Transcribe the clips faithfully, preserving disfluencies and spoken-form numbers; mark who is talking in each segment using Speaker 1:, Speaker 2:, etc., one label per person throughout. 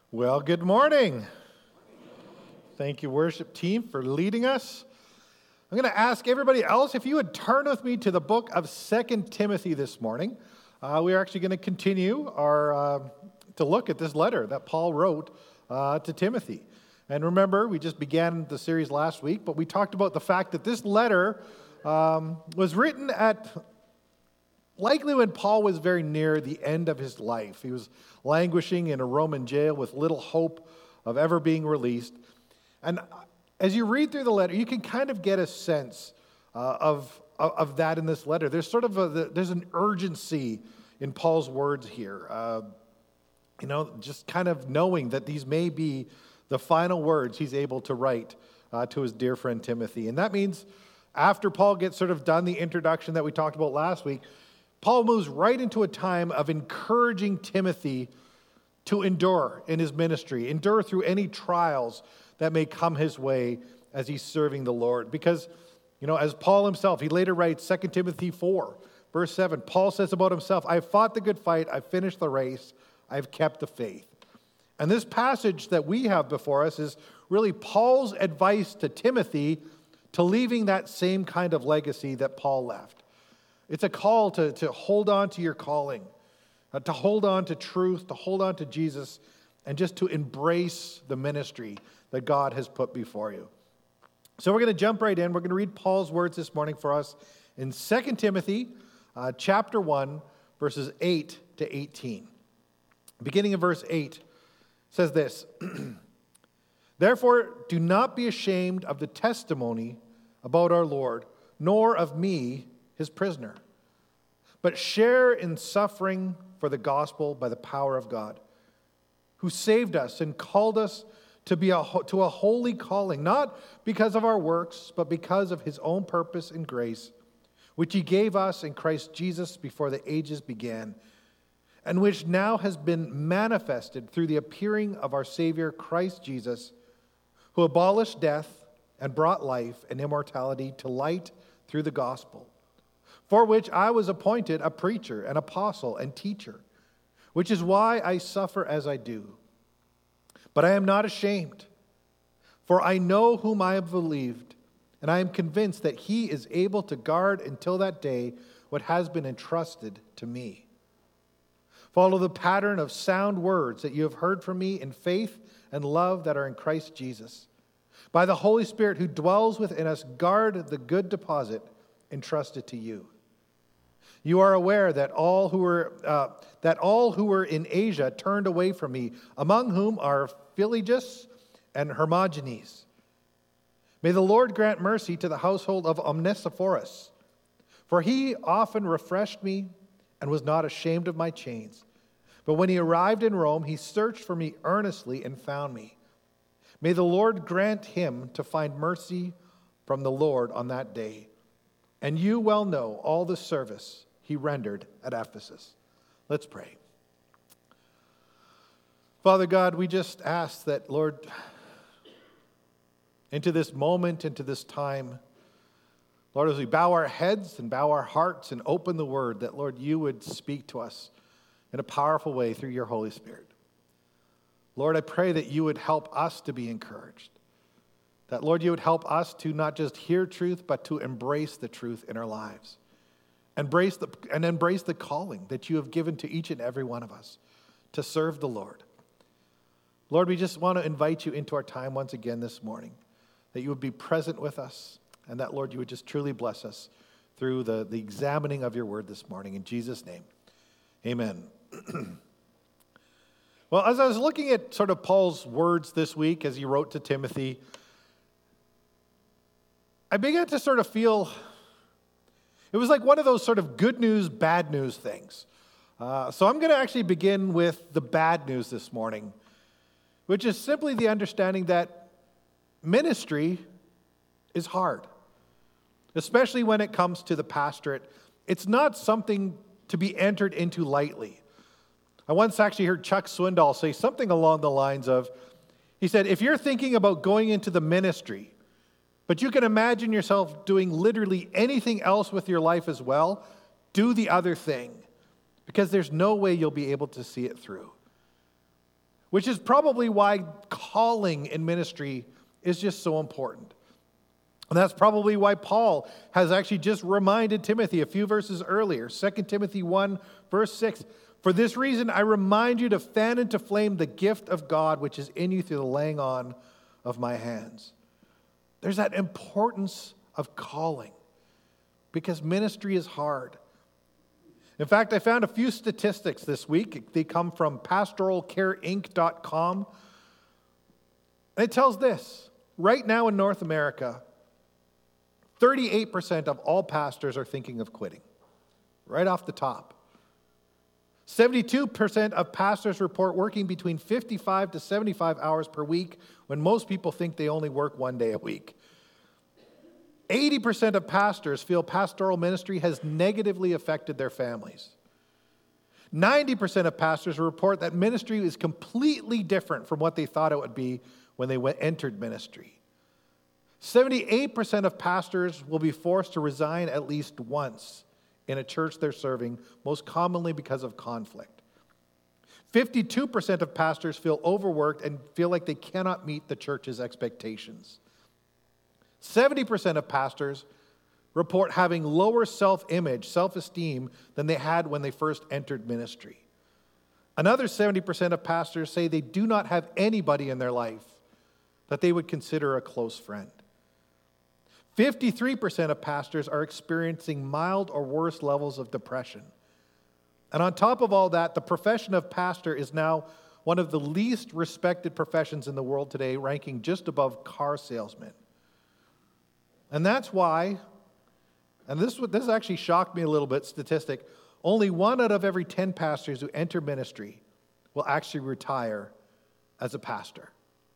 Speaker 1: Well, good morning. Thank you, worship team, for leading us. I'm going to ask everybody else if you would turn with me to the book of Second Timothy this morning. Uh, we are actually going to continue our uh, to look at this letter that Paul wrote uh, to Timothy. And remember, we just began the series last week, but we talked about the fact that this letter um, was written at likely when Paul was very near the end of his life. He was languishing in a Roman jail with little hope of ever being released. And as you read through the letter, you can kind of get a sense uh, of, of, of that in this letter. There's sort of a, there's an urgency in Paul's words here. Uh, you know, just kind of knowing that these may be the final words he's able to write uh, to his dear friend Timothy. And that means after Paul gets sort of done the introduction that we talked about last week, Paul moves right into a time of encouraging Timothy to endure in his ministry, endure through any trials that may come his way as he's serving the Lord. Because, you know, as Paul himself, he later writes Second Timothy four, verse seven, Paul says about himself, "I have fought the good fight, I've finished the race, I've kept the faith." And this passage that we have before us is really Paul's advice to Timothy to leaving that same kind of legacy that Paul left. It's a call to, to hold on to your calling, uh, to hold on to truth, to hold on to Jesus, and just to embrace the ministry that God has put before you. So we're going to jump right in. We're going to read Paul's words this morning for us in Second Timothy uh, chapter one, verses eight to eighteen. Beginning in verse eight, says this, "Therefore, do not be ashamed of the testimony about our Lord, nor of me, his prisoner, but share in suffering for the gospel by the power of God, who saved us and called us to be a, to a holy calling, not because of our works, but because of his own purpose and grace, which he gave us in Christ Jesus before the ages began, and which now has been manifested through the appearing of our Savior Christ Jesus, who abolished death and brought life and immortality to light through the gospel, for which I was appointed a preacher, an apostle, and teacher, which is why I suffer as I do. But I am not ashamed, for I know whom I have believed, and I am convinced that he is able to guard until that day what has been entrusted to me. Follow the pattern of sound words that you have heard from me in faith and love that are in Christ Jesus. By the Holy Spirit who dwells within us, guard the good deposit entrusted to you. You are aware that all who were uh, that all who were in Asia turned away from me, among whom are Phygelus and Hermogenes. May the Lord grant mercy to the household of Onesiphorus, for he often refreshed me and was not ashamed of my chains. But when he arrived in Rome, he searched for me earnestly and found me. May the Lord grant him to find mercy from the Lord on that day. And you well know all the service he rendered at Ephesus." Let's pray. Father God, we just ask that, Lord, into this moment, into this time, Lord, as we bow our heads and bow our hearts and open the word, that, Lord, you would speak to us in a powerful way through your Holy Spirit. Lord, I pray that you would help us to be encouraged. That, Lord, you would help us to not just hear truth, but to embrace the truth in our lives. Embrace the, and embrace the calling that you have given to each and every one of us to serve the Lord. Lord, we just want to invite you into our time once again this morning, that you would be present with us, and that, Lord, you would just truly bless us through the, the examining of your word this morning. In Jesus' name, amen. Well, as I was looking at sort of Paul's words this week as he wrote to Timothy, I began to sort of feel, it was like one of those sort of good news, bad news things. Uh, so I'm going to actually begin with the bad news this morning, which is simply the understanding that ministry is hard, especially when it comes to the pastorate. It's not something to be entered into lightly. I once actually heard Chuck Swindoll say something along the lines of, he said, if you're thinking about going into the ministry, but you can imagine yourself doing literally anything else with your life as well, do the other thing, because there's no way you'll be able to see it through. which is probably why calling in ministry is just so important. And that's probably why Paul has actually just reminded Timothy a few verses earlier, Second Timothy one, verse six. For this reason, I remind you to fan into flame the gift of God which is in you through the laying on of my hands. There's that importance of calling because ministry is hard. In fact, I found a few statistics this week. They come from pastoral care inc dot com. And it tells this: right now in North America, thirty-eight percent of all pastors are thinking of quitting. Right off the top. seventy-two percent of pastors report working between fifty-five to seventy-five hours per week when most people think they only work one day a week. eighty percent of pastors feel pastoral ministry has negatively affected their families. ninety percent of pastors report that ministry is completely different from what they thought it would be when they went, entered ministry. seventy-eight percent of pastors will be forced to resign at least once in a church they're serving, most commonly because of conflict. fifty-two percent of pastors feel overworked and feel like they cannot meet the church's expectations. seventy percent of pastors report having lower self-image, self-esteem than they had when they first entered ministry. Another seventy percent of pastors say they do not have anybody in their life that they would consider a close friend. fifty-three percent of pastors are experiencing mild or worse levels of depression. And on top of all that, the profession of pastor is now one of the least respected professions in the world today, ranking just above car salesmen. And that's why, and this, this actually shocked me a little bit, statistic, only one out of every ten pastors who enter ministry will actually retire as a pastor.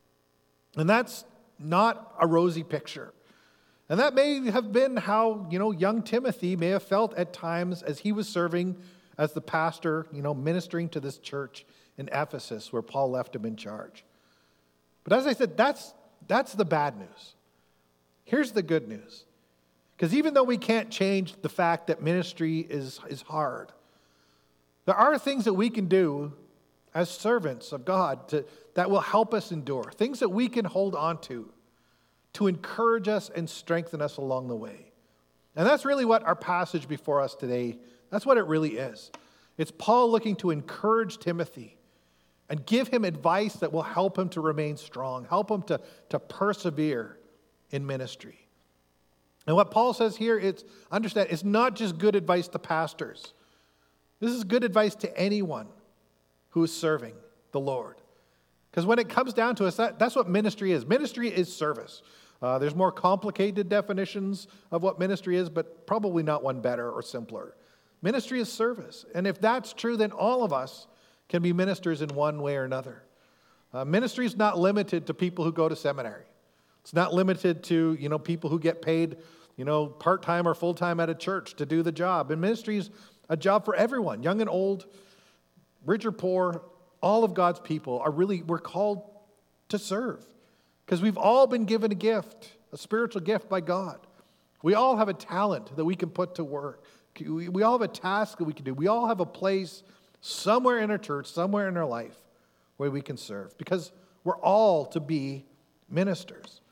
Speaker 1: And that's not a rosy picture. And that may have been how, you know, young Timothy may have felt at times as he was serving as the pastor, you know, ministering to this church in Ephesus where Paul left him in charge. But as I said, that's, that's the bad news. Here's the good news. Because even though we can't change the fact that ministry is, is hard, there are things that we can do as servants of God to, that will help us endure, things that we can hold on to, to encourage us and strengthen us along the way. And that's really what our passage before us today, that's what it really is. It's Paul looking to encourage Timothy and give him advice that will help him to remain strong, help him to, to persevere in ministry. And what Paul says here, it's understand, it's not just good advice to pastors. This is good advice to anyone who is serving the Lord. Because when it comes down to us, that, that's what ministry is. Ministry is service. Uh, there's more complicated definitions of what ministry is, but probably not one better or simpler. Ministry is service. And if that's true, then all of us can be ministers in one way or another. Uh, ministry is not limited to people who go to seminary. It's not limited to, you know, people who get paid, you know, part-time or full-time at a church to do the job. And ministry is a job for everyone, young and old, rich or poor. All of God's people are really, we're called to serve because we've all been given a gift, a spiritual gift by God. We all have a talent that we can put to work. We, we all have a task that we can do. We all have a place somewhere in our church, somewhere in our life where we can serve because we're all to be ministers.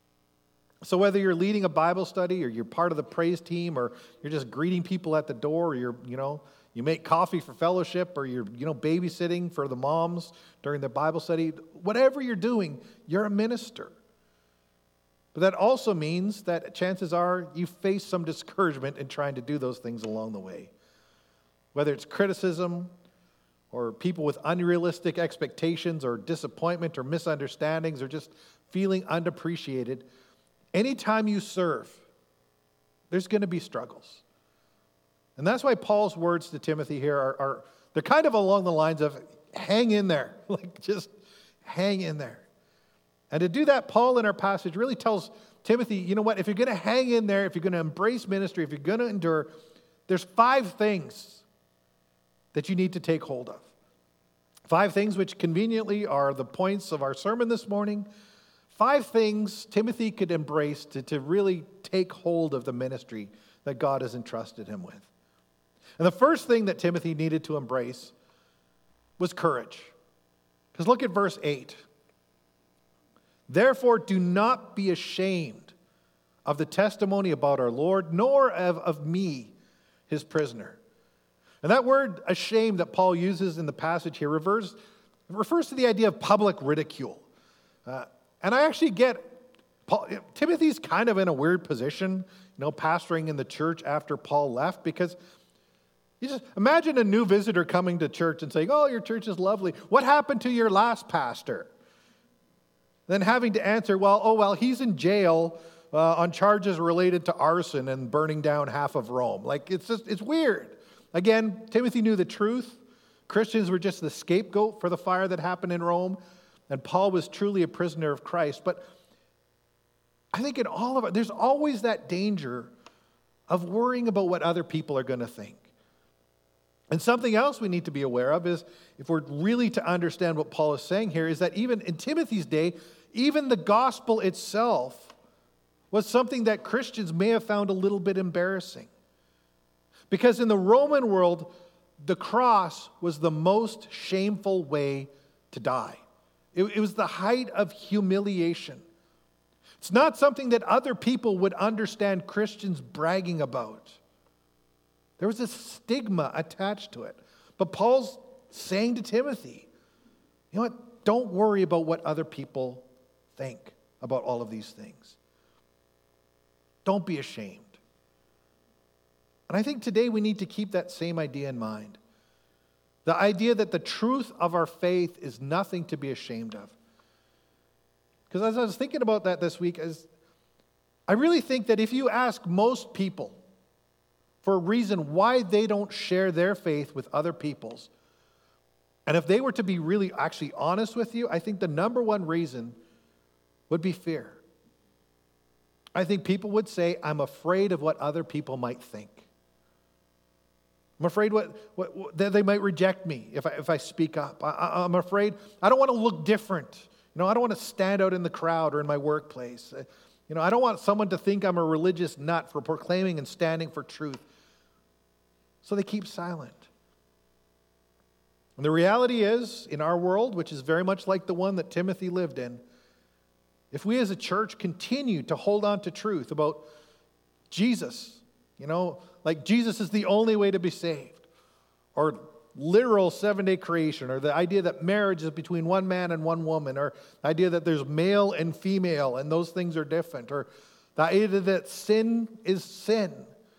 Speaker 1: So whether you're leading a Bible study or you're part of the praise team or you're just greeting people at the door or you're, you know, you make coffee for fellowship or you're, you know, babysitting for the moms during the Bible study, whatever you're doing, you're a minister. But that also means that chances are you face some discouragement in trying to do those things along the way. Whether it's criticism or people with unrealistic expectations or disappointment or misunderstandings or just feeling unappreciated, anytime you serve, there's going to be struggles. And that's why Paul's words to Timothy here are, are they're kind of along the lines of hang in there, like just hang in there. And to do that, Paul in our passage really tells Timothy, you know what, if you're going to hang in there, if you're going to embrace ministry, if you're going to endure, there's five things that you need to take hold of. Five things which conveniently are the points of our sermon this morning. Five things Timothy could embrace to, to really take hold of the ministry that God has entrusted him with. And the first thing that Timothy needed to embrace was courage. Because look at verse eight. Therefore, do not be ashamed of the testimony about our Lord, nor of, of me, his prisoner. And that word ashamed that Paul uses in the passage here refers, refers to the idea of public ridicule. Uh, and I actually get, Paul, Timothy's kind of in a weird position, you know, pastoring in the church after Paul left, because you just imagine a new visitor coming to church and saying, oh, your church is lovely. What happened to your last pastor? Then having to answer, well, oh, well, he's in jail uh, on charges related to arson and burning down half of Rome. Like, it's just, it's weird. Again, Timothy knew the truth. Christians were just the scapegoat for the fire that happened in Rome, and Paul was truly a prisoner of Christ. But I think in all of it, there's always that danger of worrying about what other people are going to think. And something else we need to be aware of is, if we're really to understand what Paul is saying here, is that even in Timothy's day, even the gospel itself was something that Christians may have found a little bit embarrassing. Because in the Roman world, the cross was the most shameful way to die. It, it was the height of humiliation. It's not something that other people would understand Christians bragging about. There was a stigma attached to it. But Paul's saying to Timothy, you know what? Don't worry about what other people think about all of these things. Don't be ashamed. And I think today we need to keep that same idea in mind. The idea that the truth of our faith is nothing to be ashamed of. Because as I was thinking about that this week, as I really think that if you ask most people for a reason why they don't share their faith with other people's, and if they were to be really actually honest with you, I think the number one reason would be fear. I think people would say, I'm afraid of what other people might think. I'm afraid what, what, what that they might reject me if I, if I speak up. I, I, I'm afraid I don't want to look different. You know, I don't want to stand out in the crowd or in my workplace. You know, I don't want someone to think I'm a religious nut for proclaiming and standing for truth. So they keep silent. And the reality is, in our world, which is very much like the one that Timothy lived in, if we as a church continue to hold on to truth about Jesus, you know, like Jesus is the only way to be saved, or literal seven-day creation, or the idea that marriage is between one man and one woman, or the idea that there's male and female and those things are different, or the idea that sin is sin.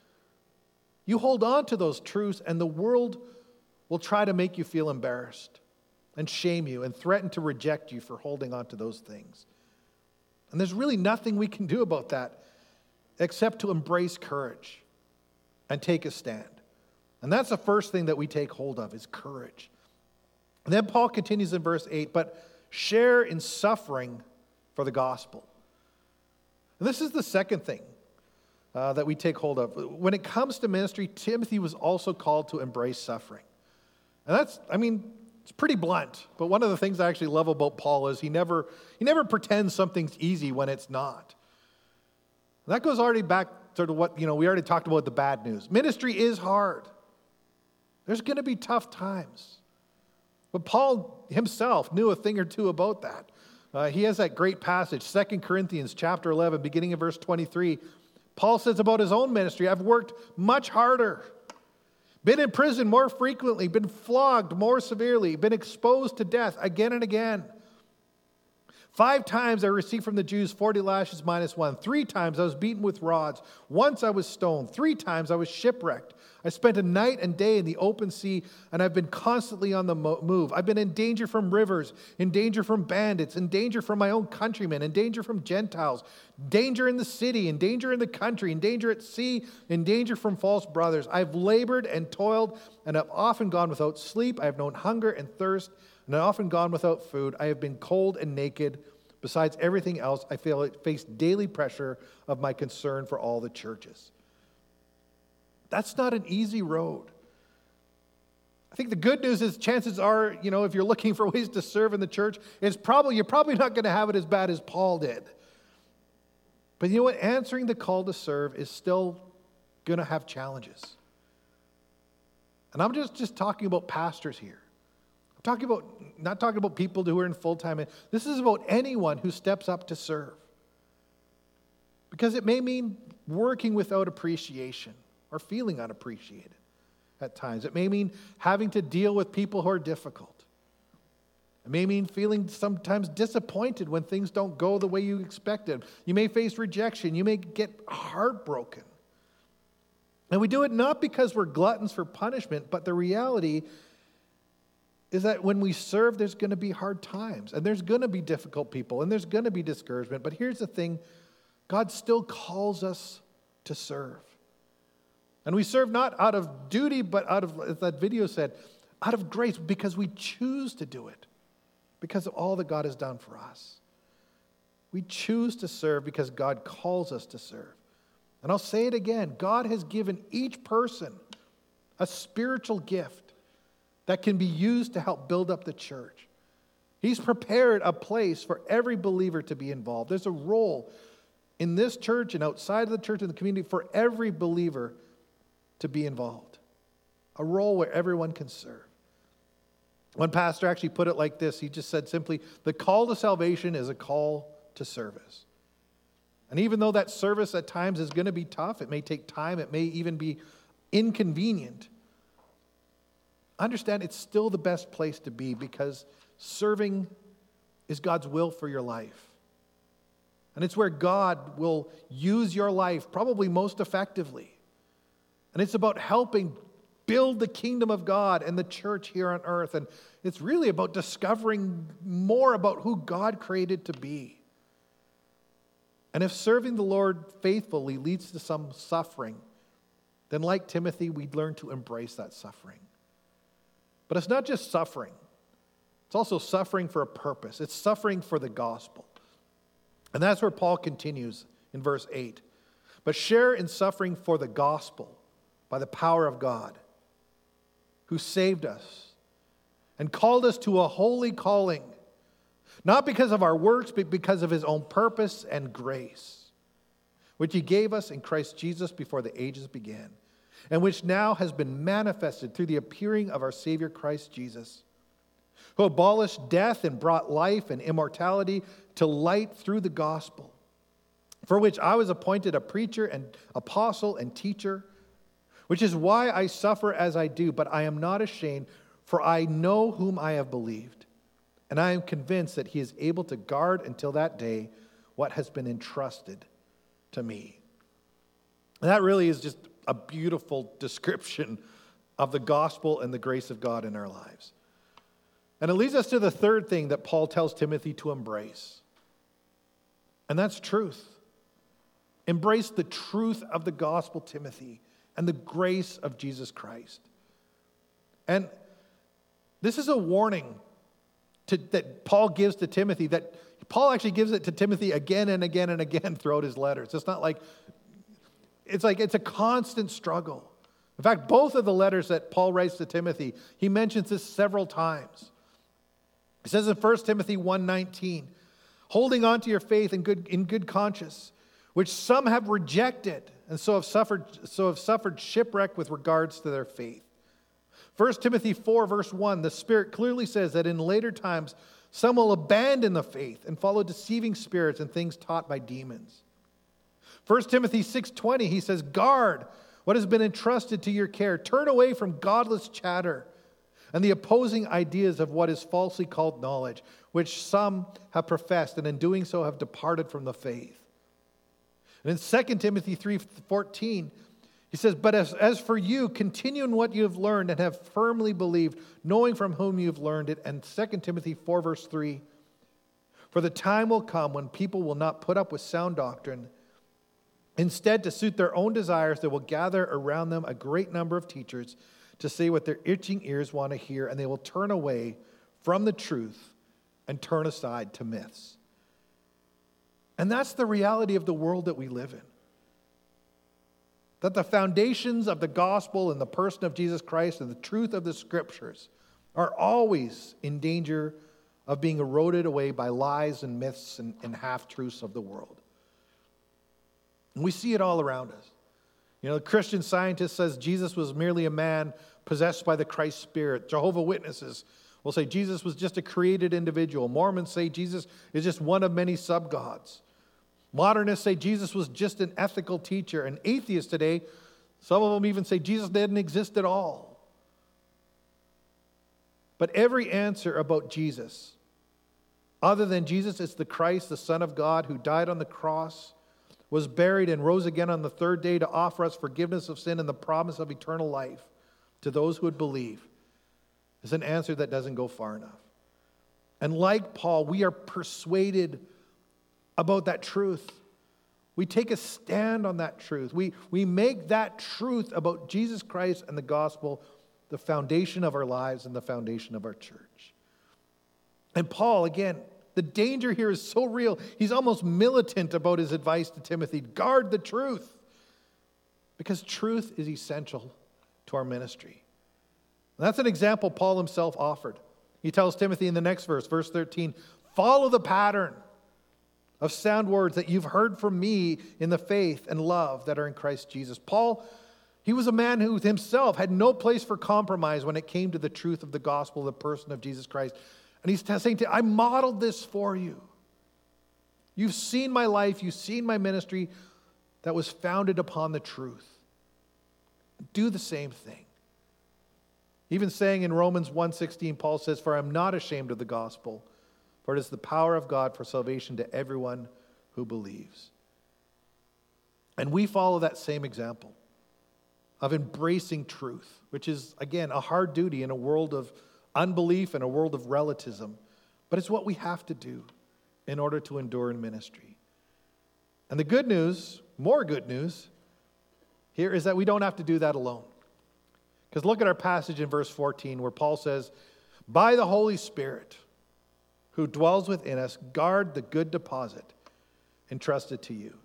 Speaker 1: You hold on to those truths and the world will try to make you feel embarrassed and shame you and threaten to reject you for holding on to those things. And there's really nothing we can do about that except to embrace courage and take a stand. And that's the first thing that we take hold of, is courage. And then Paul continues in verse eight, but share in suffering for the gospel. And this is the second thing uh, that we take hold of. When it comes to ministry, Timothy was also called to embrace suffering. And that's, I mean, it's pretty blunt, but one of the things I actually love about Paul is he never, he never pretends something's easy when it's not. And that goes already back to what, you know, we already talked about the bad news. Ministry is hard. There's going to be tough times. But Paul himself knew a thing or two about that. Uh, he has that great passage, Second Corinthians chapter eleven, beginning in verse twenty-three. Paul says about his own ministry, I've worked much harder, been in prison more frequently, been flogged more severely, been exposed to death again and again. Five times I received from the Jews forty lashes minus one. Three times I was beaten with rods. Once I was stoned. Three times I was shipwrecked. I spent a night and day in the open sea, and I've been constantly on the move. I've been in danger from rivers, in danger from bandits, in danger from my own countrymen, in danger from Gentiles, danger in the city, in danger in the country, in danger at sea, in danger from false brothers. I've labored and toiled, and have often gone without sleep. I have known hunger and thirst, and I've often gone without food. I have been cold and naked. Besides everything else, I face daily pressure of my concern for all the churches. That's not an easy road. I think the good news is chances are, you know, if you're looking for ways to serve in the church, it's probably you're probably not going to have it as bad as Paul did. But you know what? Answering the call to serve is still going to have challenges. And I'm just, just talking about pastors here. I'm talking about, not talking about people who are in full-time. This is about anyone who steps up to serve. Because it may mean working without appreciation or feeling unappreciated at times. It may mean having to deal with people who are difficult. It may mean feeling sometimes disappointed when things don't go the way you expected. You may face rejection. You may get heartbroken. And we do it not because we're gluttons for punishment, but the reality is that when we serve, there's going to be hard times, and there's going to be difficult people, and there's going to be discouragement. But here's the thing, God still calls us to serve. And we serve not out of duty, but out of, as that video said, out of grace, because we choose to do it, because of all that God has done for us. We choose to serve because God calls us to serve. And I'll say it again, God has given each person a spiritual gift that can be used to help build up the church. He's prepared a place for every believer to be involved. There's a role in this church and outside of the church and the community for every believer to be involved. A role where everyone can serve. One pastor actually put it like this. He just said simply, the call to salvation is a call to service. And even though that service at times is going to be tough, it may take time, it may even be inconvenient, understand it's still the best place to be because serving is God's will for your life. And it's where God will use your life probably most effectively. And it's about helping build the kingdom of God and the church here on earth. And it's really about discovering more about who God created to be. And if serving the Lord faithfully leads to some suffering, then like Timothy, we learn to embrace that suffering. But it's not just suffering. It's also suffering for a purpose. It's suffering for the gospel. And that's where Paul continues in verse eight. But share in suffering for the gospel by the power of God, who saved us and called us to a holy calling, not because of our works, but because of his own purpose and grace, which he gave us in Christ Jesus before the ages began, and which now has been manifested through the appearing of our Savior Christ Jesus, who abolished death and brought life and immortality to light through the gospel, for which I was appointed a preacher and apostle and teacher, which is why I suffer as I do, but I am not ashamed, for I know whom I have believed. And I am convinced that he is able to guard until that day what has been entrusted to me. And that really is just a beautiful description of the gospel and the grace of God in our lives. And it leads us to the third thing that Paul tells Timothy to embrace. And that's truth. Embrace the truth of the gospel, Timothy, and the grace of Jesus Christ. And this is a warning to, that Paul gives to Timothy, that Paul actually gives it to Timothy again and again and again throughout his letters. It's not like, it's like it's a constant struggle. In fact, both of the letters that Paul writes to Timothy, he mentions this several times. He says in First Timothy one nineteen, holding on to your faith in good, in good conscience, which some have rejected and so have suffered, so have suffered shipwreck with regards to their faith. First Timothy four, verse one, the Spirit clearly says that in later times, some will abandon the faith and follow deceiving spirits and things taught by demons. First Timothy six twenty, he says, guard what has been entrusted to your care. Turn away from godless chatter and the opposing ideas of what is falsely called knowledge, which some have professed, and in doing so have departed from the faith. And in Second Timothy three fourteen, he says, but as, as for you, continue in what you have learned and have firmly believed, knowing from whom you have learned it. And Second Timothy four, verse three, for the time will come when people will not put up with sound doctrine. Instead, to suit their own desires, they will gather around them a great number of teachers to say what their itching ears want to hear, and they will turn away from the truth and turn aside to myths. And that's the reality of the world that we live in. That the foundations of the gospel and the person of Jesus Christ and the truth of the scriptures are always in danger of being eroded away by lies and myths and, and half-truths of the world. And we see it all around us. You know, the Christian Scientist says Jesus was merely a man possessed by the Christ Spirit. Jehovah's Witnesses will say Jesus was just a created individual. Mormons say Jesus is just one of many sub-gods. Modernists say Jesus was just an ethical teacher. And atheists today, some of them even say Jesus didn't exist at all. But every answer about Jesus, other than Jesus is the Christ, the Son of God, who died on the cross, was buried and rose again on the third day to offer us forgiveness of sin and the promise of eternal life to those who would believe, is an answer that doesn't go far enough. And like Paul, we are persuaded about that truth. We take a stand on that truth. We, we make that truth about Jesus Christ and the gospel the foundation of our lives and the foundation of our church. And Paul, again, the danger here is so real. He's almost militant about his advice to Timothy. Guard the truth. Because truth is essential to our ministry. And that's an example Paul himself offered. He tells Timothy in the next verse, verse thirteen, follow the pattern of sound words that you've heard from me in the faith and love that are in Christ Jesus. Paul, he was a man who himself had no place for compromise when it came to the truth of the gospel, the person of Jesus Christ. And he's saying to you, I modeled this for you. You've seen my life, you've seen my ministry that was founded upon the truth. Do the same thing. Even saying in Romans one sixteen, Paul says, for I'm not ashamed of the gospel, for it is the power of God for salvation to everyone who believes. And we follow that same example of embracing truth, which is, again, a hard duty in a world of unbelief and a world of relativism. But it's what we have to do in order to endure in ministry. And the good news, more good news, here is that we don't have to do that alone. Because look at our passage in verse fourteen where Paul says, by the Holy Spirit who dwells within us, guard the good deposit entrusted to you.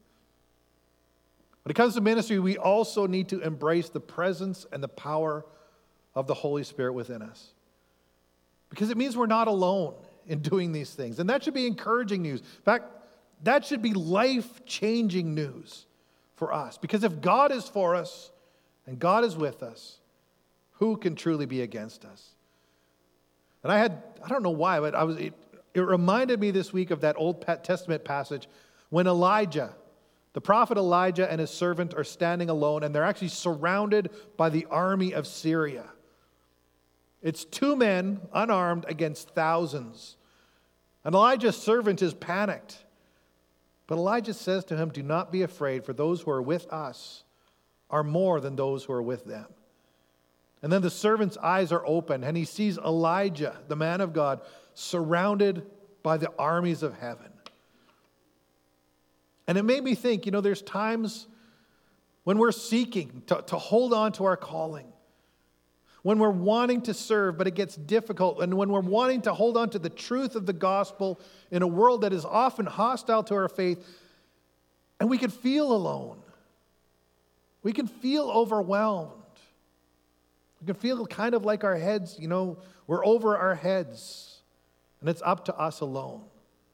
Speaker 1: When it comes to ministry, we also need to embrace the presence and the power of the Holy Spirit within us. Because it means we're not alone in doing these things. And that should be encouraging news. In fact, that should be life-changing news for us. Because if God is for us and God is with us, who can truly be against us? And I had, I don't know why, but I was, it, it reminded me this week of that Old Testament passage when Elijah, the prophet Elijah and his servant are standing alone, and they're actually surrounded by the army of Syria. It's two men, unarmed, against thousands. And Elijah's servant is panicked. But Elijah says to him, do not be afraid, for those who are with us are more than those who are with them. And then the servant's eyes are open, and he sees Elijah, the man of God, surrounded by the armies of heaven. And it made me think, you know, there's times when we're seeking to, to hold on to our calling. When we're wanting to serve, but it gets difficult. And when we're wanting to hold on to the truth of the gospel in a world that is often hostile to our faith, and we can feel alone. We can feel overwhelmed. We can feel kind of like our heads, you know, we're over our heads, and it's up to us alone.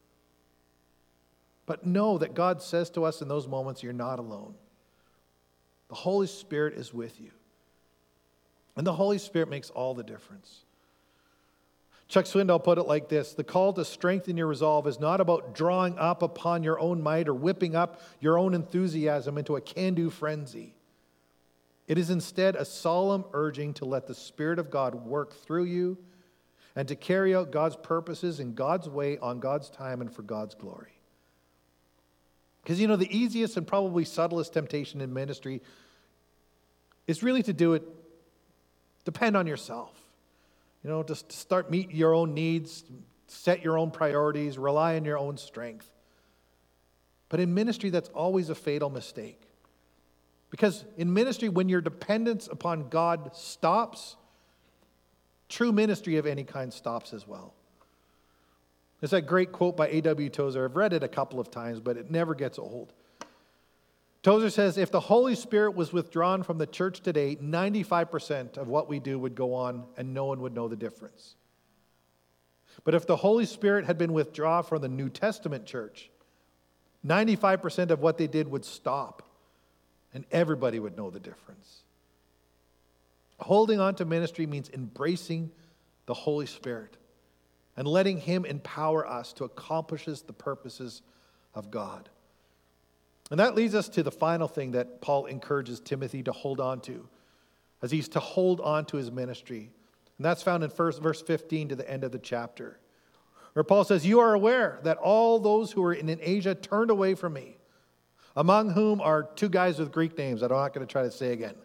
Speaker 1: But know that God says to us in those moments, you're not alone. The Holy Spirit is with you. And the Holy Spirit makes all the difference. Chuck Swindoll put it like this: the call to strengthen your resolve is not about drawing up upon your own might or whipping up your own enthusiasm into a can-do frenzy. It is instead a solemn urging to let the Spirit of God work through you and to carry out God's purposes in God's way, on God's time, and for God's glory. Because, you know, the easiest and probably subtlest temptation in ministry is really to do it, depend on yourself. You know, just start meet your own needs, set your own priorities, rely on your own strength. But in ministry, that's always a fatal mistake. Because in ministry, when your dependence upon God stops, true ministry of any kind stops as well. There's that great quote by A W Tozer. I've read it a couple of times, but it never gets old. Tozer says, if the Holy Spirit was withdrawn from the church today, ninety-five percent of what we do would go on and no one would know the difference. But if the Holy Spirit had been withdrawn from the New Testament church, ninety-five percent of what they did would stop and everybody would know the difference. Holding on to ministry means embracing the Holy Spirit, and letting him empower us to accomplish the purposes of God. And that leads us to the final thing that Paul encourages Timothy to hold on to, as he's to hold on to his ministry. And that's found in first verse fifteen to the end of the chapter, where Paul says, "You are aware that all those who are in Asia turned away from me, among whom are two guys with Greek names that I'm not going to try to say again."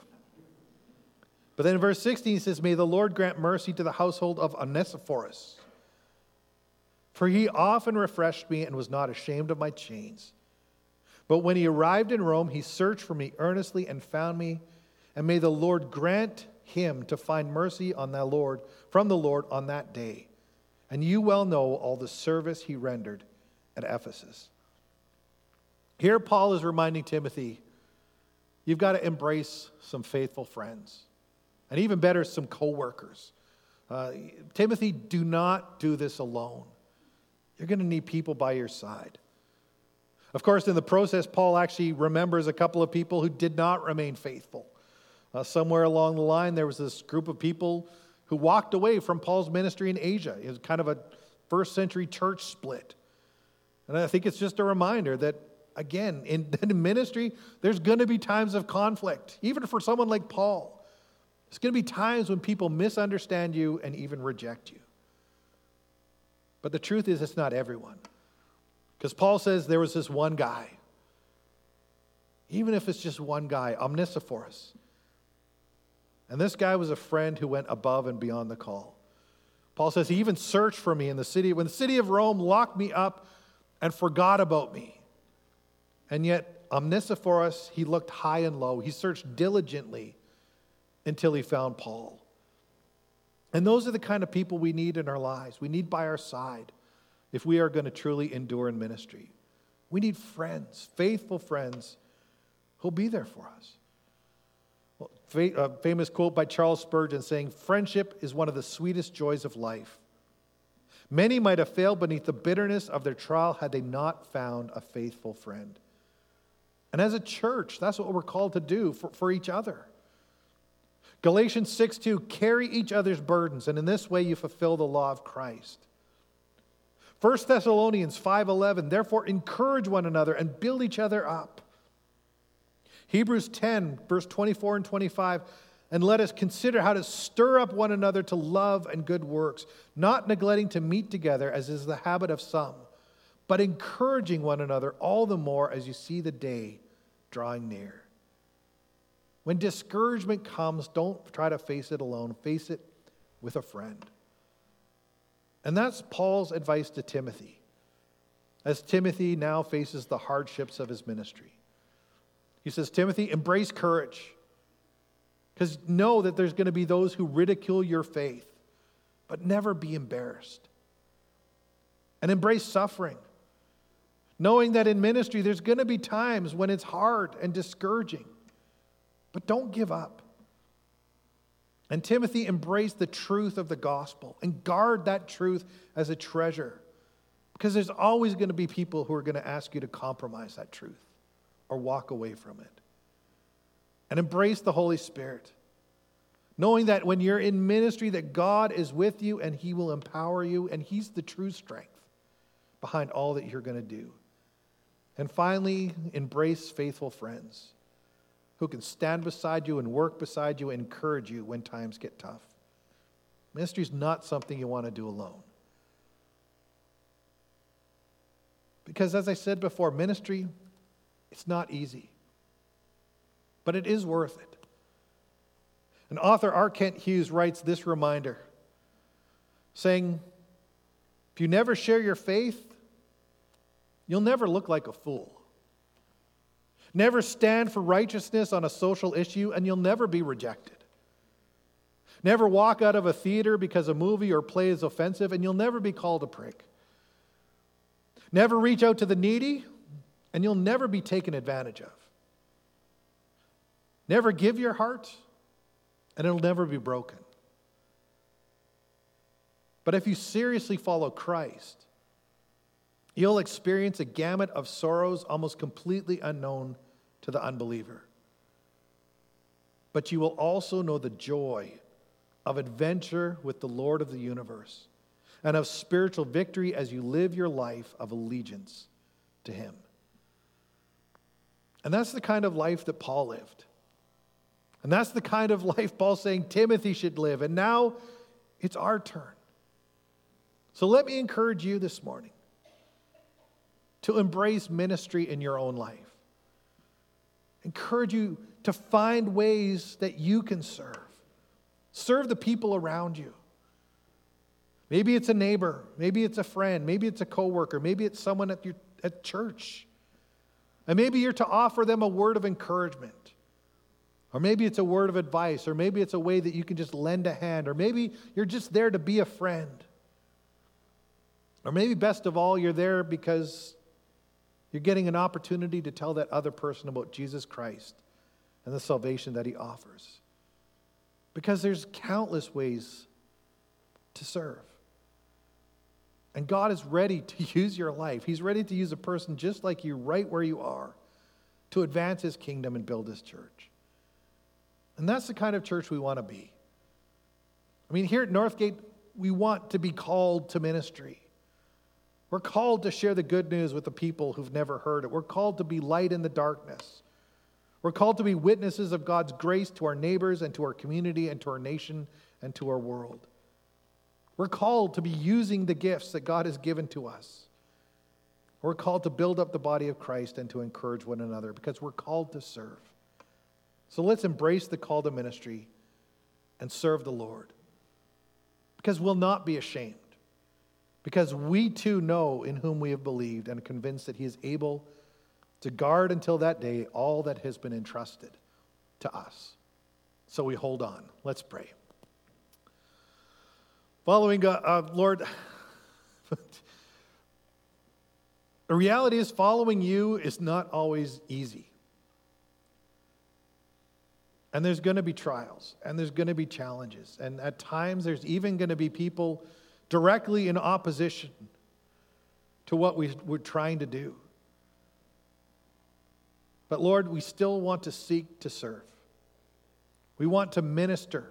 Speaker 1: But then in verse sixteen he says, "May the Lord grant mercy to the household of Onesiphorus, for he often refreshed me and was not ashamed of my chains. But when he arrived in Rome, he searched for me earnestly and found me. And may the Lord grant him to find mercy on the Lord, from the Lord on that day. And you well know all the service he rendered at Ephesus." Here Paul is reminding Timothy, you've got to embrace some faithful friends. And even better, some co-workers. Uh, Timothy, do not do this alone. You're going to need people by your side. Of course, in the process, Paul actually remembers a couple of people who did not remain faithful. Uh, somewhere along the line, there was this group of people who walked away from Paul's ministry in Asia. It was kind of a first century church split. And I think it's just a reminder that, again, in, in ministry, there's going to be times of conflict, even for someone like Paul. There's going to be times when people misunderstand you and even reject you. But the truth is, it's not everyone. Because Paul says there was this one guy. Even if it's just one guy, Onesiphorus. And this guy was a friend who went above and beyond the call. Paul says he even searched for me in the city, when the city of Rome locked me up and forgot about me. And yet, Onesiphorus, he looked high and low. He searched diligently until he found Paul. And those are the kind of people we need in our lives. We need by our side if we are going to truly endure in ministry. We need friends, faithful friends, who'll be there for us. Well, a famous quote by Charles Spurgeon saying, "Friendship is one of the sweetest joys of life. Many might have failed beneath the bitterness of their trial had they not found a faithful friend." And as a church, that's what we're called to do for, for each other. Galatians six two, "Carry each other's burdens, and in this way you fulfill the law of Christ." First Thessalonians five eleven, "Therefore encourage one another and build each other up." Hebrews ten, verse twenty-four and twenty-five, "And let us consider how to stir up one another to love and good works, not neglecting to meet together, as is the habit of some, but encouraging one another all the more as you see the day drawing near." When discouragement comes, don't try to face it alone. Face it with a friend. And that's Paul's advice to Timothy, as Timothy now faces the hardships of his ministry. He says, Timothy, embrace courage, because know that there's going to be those who ridicule your faith, but never be embarrassed. And embrace suffering, knowing that in ministry there's going to be times when it's hard and discouraging. But don't give up. And Timothy, embrace the truth of the gospel and guard that truth as a treasure, because there's always going to be people who are going to ask you to compromise that truth or walk away from it. And embrace the Holy Spirit, knowing that when you're in ministry that God is with you and he will empower you, and he's the true strength behind all that you're going to do. And finally, embrace faithful friends who can stand beside you and work beside you and encourage you when times get tough. Ministry is not something you want to do alone. Because as I said before, ministry, it's not easy. But it is worth it. And author R. Kent Hughes writes this reminder, saying, if you never share your faith, you'll never look like a fool. Never stand for righteousness on a social issue, and you'll never be rejected. Never walk out of a theater because a movie or play is offensive, and you'll never be called a prick. Never reach out to the needy, and you'll never be taken advantage of. Never give your heart, and it'll never be broken. But if you seriously follow Christ, you'll experience a gamut of sorrows almost completely unknown to the unbeliever. But you will also know the joy of adventure with the Lord of the universe and of spiritual victory as you live your life of allegiance to him. And that's the kind of life that Paul lived. And that's the kind of life Paul's saying Timothy should live. And now it's our turn. So let me encourage you this morning to embrace ministry in your own life. Encourage you to find ways that you can serve. Serve the people around you. Maybe it's a neighbor. Maybe it's a friend. Maybe it's a coworker. Maybe it's someone at your at church. And maybe you're to offer them a word of encouragement. Or maybe it's a word of advice. Or maybe it's a way that you can just lend a hand. Or maybe you're just there to be a friend. Or maybe best of all, you're there because you're getting an opportunity to tell that other person about Jesus Christ and the salvation that he offers. Because there's countless ways to serve. And God is ready to use your life. He's ready to use a person just like you right where you are to advance his kingdom and build his church. And that's the kind of church we want to be. I mean, here at Northgate, we want to be called to ministry. We're called to share the good news with the people who've never heard it. We're called to be light in the darkness. We're called to be witnesses of God's grace to our neighbors and to our community and to our nation and to our world. We're called to be using the gifts that God has given to us. We're called to build up the body of Christ and to encourage one another because we're called to serve. So let's embrace the call to ministry and serve the Lord. Because we'll not be ashamed. Because we too know in whom we have believed and are convinced that he is able to guard until that day all that has been entrusted to us. So we hold on. Let's pray. Following, uh, uh, Lord, the reality is following you is not always easy. And there's going to be trials, and there's going to be challenges. And at times there's even going to be people directly in opposition to what we, we're trying to do. But Lord, we still want to seek to serve. We want to minister.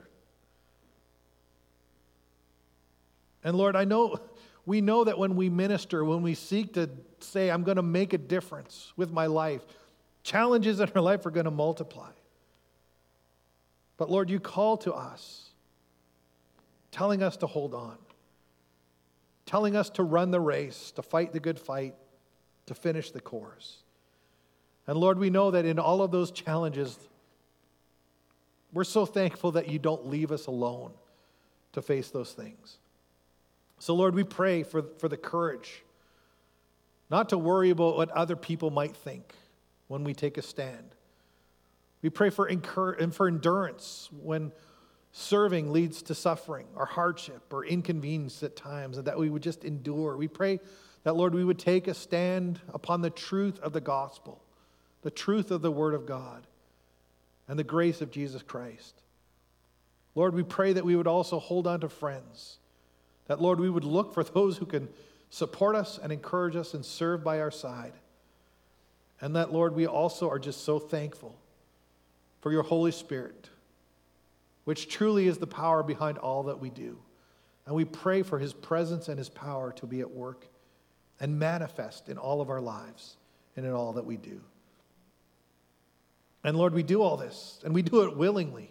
Speaker 1: And Lord, I know, we know that when we minister, when we seek to say, I'm going to make a difference with my life, challenges in our life are going to multiply. But Lord, you call to us, telling us to hold on, telling us to run the race, to fight the good fight, to finish the course. And Lord, we know that in all of those challenges, we're so thankful that you don't leave us alone to face those things. So Lord, we pray for, for the courage, not to worry about what other people might think when we take a stand. We pray for, incur- and for endurance when serving leads to suffering or hardship or inconvenience at times, and that we would just endure. We pray that, Lord, we would take a stand upon the truth of the gospel, the truth of the Word of God, and the grace of Jesus Christ. Lord, we pray that we would also hold on to friends, that, Lord, we would look for those who can support us and encourage us and serve by our side. And that, Lord, we also are just so thankful for your Holy Spirit, which truly is the power behind all that we do. And we pray for his presence and his power to be at work and manifest in all of our lives and in all that we do. And Lord, we do all this, and we do it willingly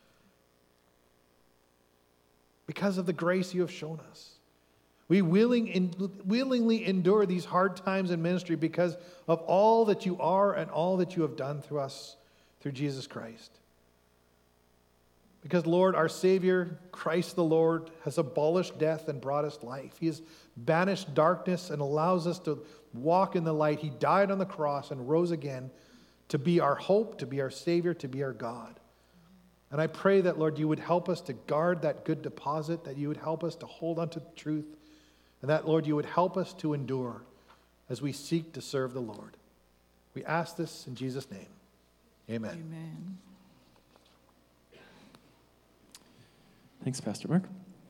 Speaker 1: because of the grace you have shown us. We willing in, willingly endure these hard times in ministry because of all that you are and all that you have done through us, through Jesus Christ. Because, Lord, our Savior, Christ the Lord, has abolished death and brought us life. He has banished darkness and allows us to walk in the light. He died on the cross and rose again to be our hope, to be our Savior, to be our God. And I pray that, Lord, you would help us to guard that good deposit, that you would help us to hold on to the truth, and that, Lord, you would help us to endure as we seek to serve the Lord. We ask this in Jesus' name. Amen.
Speaker 2: Amen.
Speaker 3: Thanks, Pastor Mark.